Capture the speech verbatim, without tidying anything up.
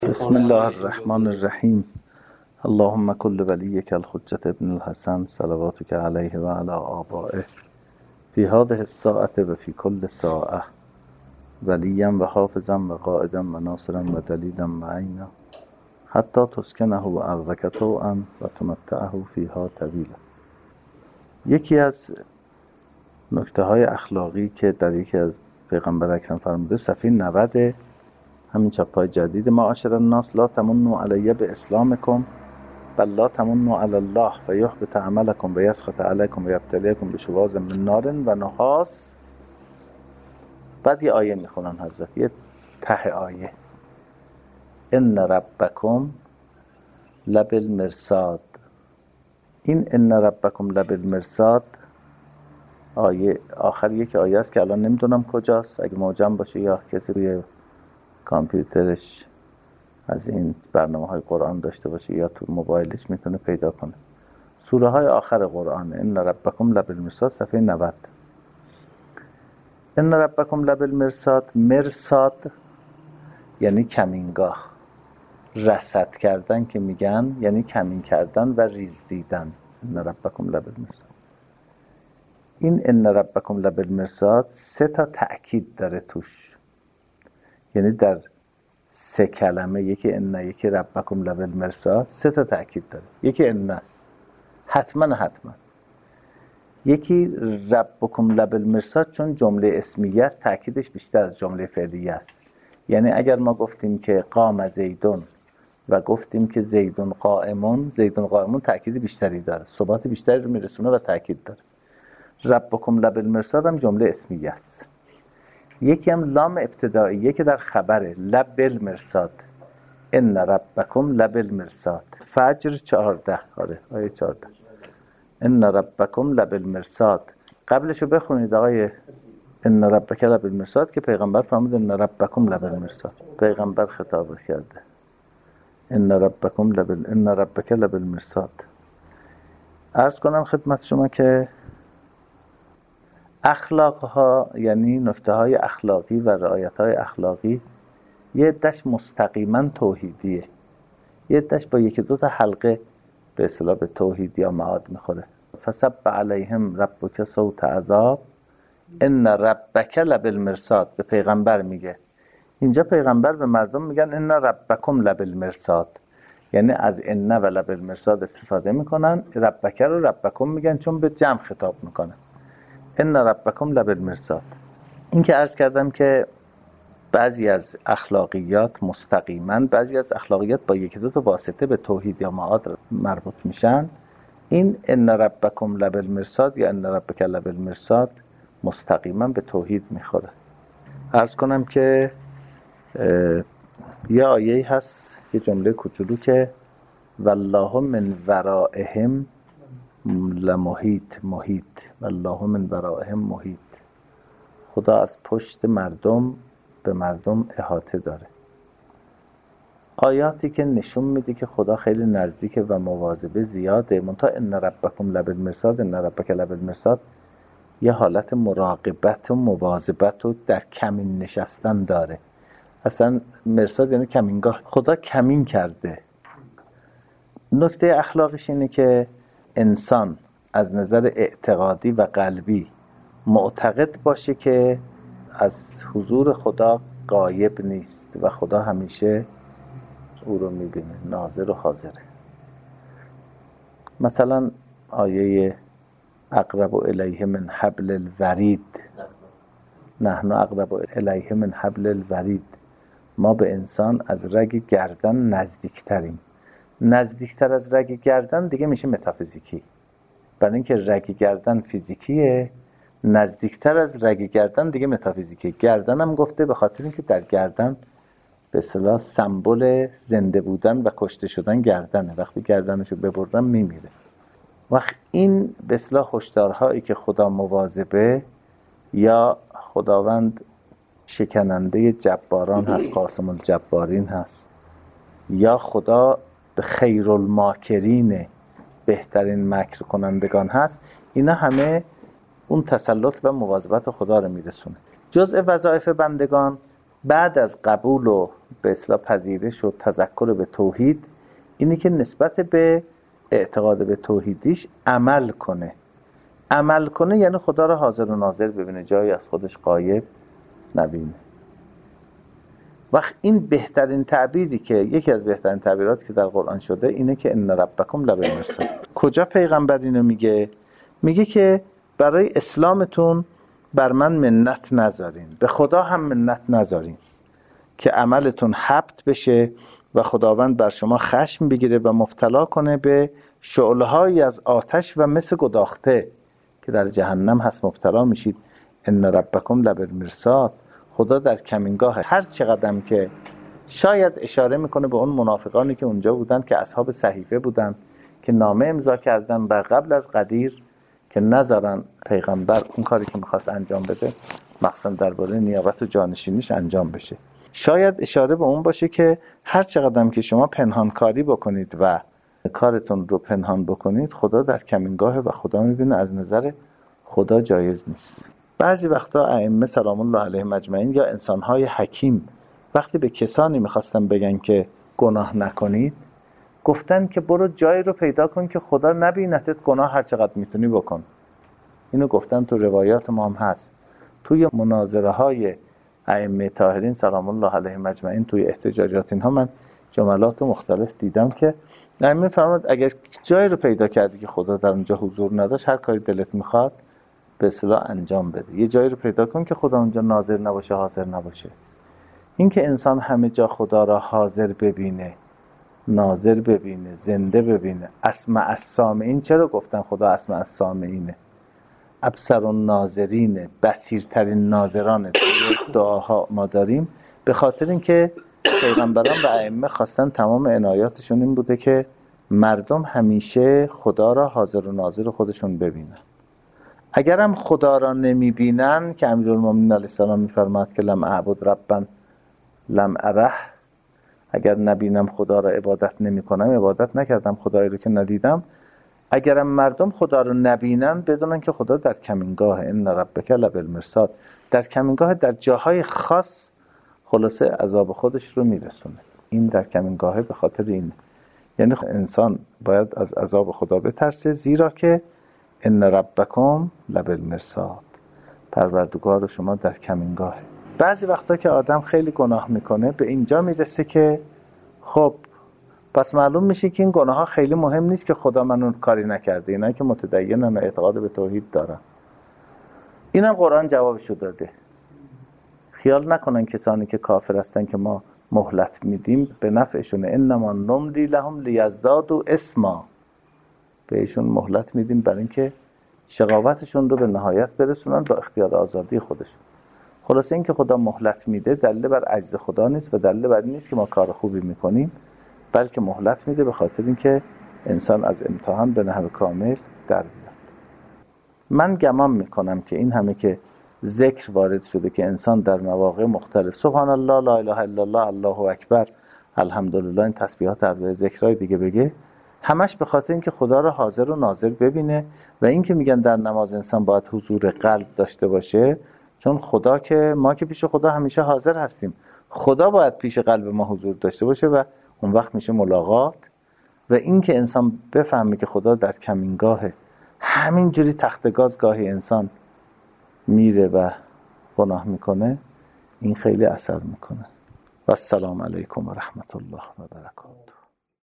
بسم الله الرحمن الرحیم. اللهم كل وليك الحجة ابن الحسن صلواتك عليه وعلى آبائه في هذه الساعة وفي كل ساعة وليا وحافظا وقائدا وناصرا ودليلا معينا حتى تسكنه أرضك طوعا وتمتعه فيها طويلا. یکی از نکته های اخلاقی که در یکی از پیغمبر اکرم فرموده صفحه نود همین چاپای جدید: معاشر الناس لا تمنوا علی باسلامکم بل لا تمنوا علی الله فیحبط عملکم و یسخط علیکم و یبتلیکم بشواظ من نار و نحاس. بعد یه آیه میخونن حضرت، یه ته آیه: ان ربکم لبالمرصاد. این ان ربکم لبالمرصاد آیه آخر یک آیه است که الان نمیدونم کجاست، اگه معجم باشه یا کسی روی کامپیوترش از این برنامه های قرآن داشته باشه یا تو موبایلش میتونه پیدا کنه. سوره های آخر قرآن: ان ربکم لبالمرصاد، صفحه نود. ان ربکم لبالمرصاد، مرصاد یعنی کمینگاه، رصد کردن که میگن یعنی کمین کردن و ریز دیدن. ان ربکم لبالمرصاد. این ان ربکم لبالمرصاد سه تا تأکید داره توش، یعنی در سه کلمه، یکی ان، یکی ربکم لبالمرصاد، سه تا تأکید داره. یکی ان است، حتما حتما. یکی ربکم لبالمرصاد چون جمله اسمیه است، تأکیدش بیشتر از جمله فعلیه است. یعنی اگر ما گفتیم که قام زیدون و گفتیم که زیدون قائمون، زیدون قائمون تأکید بیشتری داره، ثبات بیشتری رو میرسونه و تأکید داره. ربکم لبالمرصاد هم جمله اسمیه است. یکی هم لام ابتدائیه که در خبره، لبالمرصاد، ان ربکم لبالمرصاد. فجر چهارده، آره آیه چهارده، ان ربکم لبالمرصاد. قبلشو بخونید آقای ان ربک لبالمرصاد که پیغمبر فرمود ان ربکم لبالمرصاد، پیغمبر خطاب کرده ان ربکم لبال ان ربک لبالمرصاد. عرض کنم خدمت شما که اخلاق ها، یعنی نکته های اخلاقی و رعایت های اخلاقی، یه عده‌اش مستقیما توحیدیه، یه عده‌اش با یکی دو تا حلقه به اصطلاح به توحید یا معاد میخوره. فصب علیهم ربک صوت عذاب ان ربک لبالمرصاد. به پیغمبر میگه، اینجا پیغمبر به مردم میگن ان ربکم لبالمرصاد، یعنی از ان و لبالمرصاد استفاده میکنن. ربک رو ربکم میگن چون به جمع خطاب میکنن. ان ربکم لبالمرصاد. این که عرض کردم که بعضی از اخلاقیات مستقیما، بعضی از اخلاقیات با یکی دو تا واسطه به توحید یا معاد مربوط میشن. این ان ربکم لبالمرصاد یا ان ربک لبالمرصاد مستقیما به توحید میخوره. عرض کنم که یه آیه هست، یه جمله کوچولو که والله من ورائهم لمحیط، محیط، والله من ورائهم محیط. خدا از پشت مردم به مردم احاطه داره. آیاتی که نشون میده که خدا خیلی نزدیکه و مواظبه زیاده. منتها ان ربکم لبالمرصاد، ان ربک لبالمرصاد یه حالت مراقبت و مواظبت و در کمین نشستن داره. اصلا مرصاد یعنی کمینگاه، خدا کمین کرده. نکته اخلاقش اینه که انسان از نظر اعتقادی و قلبی معتقد باشه که از حضور خدا غایب نیست و خدا همیشه او رو میبینه، ناظر و حاضره. مثلا آیه اقرب الیه من حبل الورید، نحن اقرب الیه من حبل الورید. ما به انسان از رگ گردن نزدیکتریم. نزدیکتر از رگ گردن دیگه میشه متافیزیکی، برای اینکه رگ گردن فیزیکیه، نزدیکتر از رگ گردن دیگه متافیزیکی. گردن هم گفته به خاطر اینکه در گردن به اصطلاح سمبل زنده بودن و کشته شدن گردنه، وقتی گردنشو ببردن میمیره. وقت این به اصطلاح هشدارهایی که خدا مواظبه یا خداوند شکننده جباران هست، قاسم الجبارین هست، یا خدا به خیرالماکرین، بهترین مکر کنندگان هست، اینا همه اون تسلط و مواظبت خدا رو میرسونه. جزء وظایف بندگان بعد از قبول و به اصطلاح پذیرش و تذکر به توحید، اینی که نسبت به اعتقاد به توحیدیش عمل کنه. عمل کنه یعنی خدا را حاضر و ناظر ببینه، جایی از خودش غایب نبینه. وقت این بهترین تعبیری که یکی از بهترین تعبیرات که در قرآن شده اینه که ان ربکم لبالمرصاد. کجا پیغمبر اینو میگه؟ میگه که برای اسلامتون بر من منت نذارین، به خدا هم منت نذارین که عملتون حبط بشه و خداوند بر شما خشم بگیره و مبتلا کنه به شعله‌هایی از آتش و مس گداخته که در جهنم هست مبتلا میشید. ان ربکم لبالمرصاد. خدا در کمینگاه. هر چقدرم که شاید اشاره میکنه به اون منافقانی که اونجا بودن که اصحاب صحیفه بودن که نامه امضا کردن بر قبل از قدیر که نذارن پیغمبر اون کاری که میخواست انجام بده مخصوصا درباره نیابت و جانشینیش انجام بشه. شاید اشاره به اون باشه که هر چقدرم که شما پنهانکاری بکنید و کارتون رو پنهان بکنید، خدا در کمینگاه و خدا میبینه، از نظر خدا جایز نیست. بعضی وقتا ائمه سلام الله علیهم اجمعین یا انسان‌های حکیم وقتی به کسانی میخواستن بگن که گناه نکنید، گفتن که برو جایی رو پیدا کن که خدا نبینتت، گناه هر چقدر میتونی بکن. اینو گفتن، تو روایات ما هم هست. توی مناظره های ائمه طاهرین سلام الله علیهم اجمعین، توی احتجاجات اینها من جملات مختلف دیدم که ائمه فرمود اگر جایی رو پیدا کردی که خدا در اونجا حضور نداشت، هر کاری دلت میخواد به اصطلاح انجام بده. یه جایی رو پیدا کن که خدا اونجا ناظر نباشه، حاضر نباشه. این که انسان همه جا خدا را حاضر ببینه، ناظر ببینه، زنده ببینه. اسمع السامعین. چرا گفتن خدا اسمع السامعینه؟ ابصر الناظرینه، بصیرترین ناظرانه. دعاها ما داریم به خاطر اینکه پیغمبران و ائمه خواستن تمام عنایاتشون این بوده که مردم همیشه خدا را حاضر و ناظر خودشون ببینن. اگرم خدا را نمیبینن که امیرالمومنین علیه السلام میفرماد که لم اعبد ربا لم اره، اگر نبینم خدا را عبادت نمی کنم، عبادت نکردم خدایی رو که ندیدم. اگرم مردم خدا رو نبینن بدونن که خدا در کمینگاه. ان ربک لبالمرصاد. در کمینگاه، در جاهای خاص خلاصه عذاب خودش رو میرسونه. این در کمینگاه به خاطر این، یعنی انسان باید از عذاب خدا بترسه، زیرا که ان ربکم لبالمرصاد، پروردگار شما در کمینگاهه. بعضی وقتا که آدم خیلی گناه میکنه به اینجا میرسه که خب پس معلوم میشه که این گناه ها خیلی مهم نیست که خدا منو کاری نکرده. اینا که متدینن و اعتقاد به توحید دارن، اینم قرآن جوابشو داده. خیال نکنن کسانی که کافر هستن که ما مهلت میدیم به نفعشونه. انما نملی لهم لیزدادوا اسما. بهشون مهلت میدیم برای اینکه شقاوتشون رو به نهایت برسونن با اختیار آزادی خودشون. خلاصه این که خدا مهلت میده دلیل بر عجز خدا نیست و دلیل بر این نیست که ما کار خوبی میکنیم، بلکه مهلت میده به خاطر اینکه انسان از امتحان به نحو کامل در بیاد. من گمان میکنم که این همه که ذکر وارد شده که انسان در مواقع مختلف سبحان الله، لا اله الا الله، الله اکبر، الحمدلله، این تسبیحات در ذکرهای دیگه بگه، همش به خاطر اینکه خدا رو حاضر و ناظر ببینه. و این که میگن در نماز انسان باید حضور قلب داشته باشه، چون خدا که ما که پیش خدا همیشه حاضر هستیم، خدا باید پیش قلب ما حضور داشته باشه و اون وقت میشه ملاقات. و این که انسان بفهمه که خدا در کمینگاهه، همینجوری تخت گاز گاهی انسان میره و گناه میکنه، این خیلی اثر میکنه. و السلام علیکم و رحمت الله و برکاته.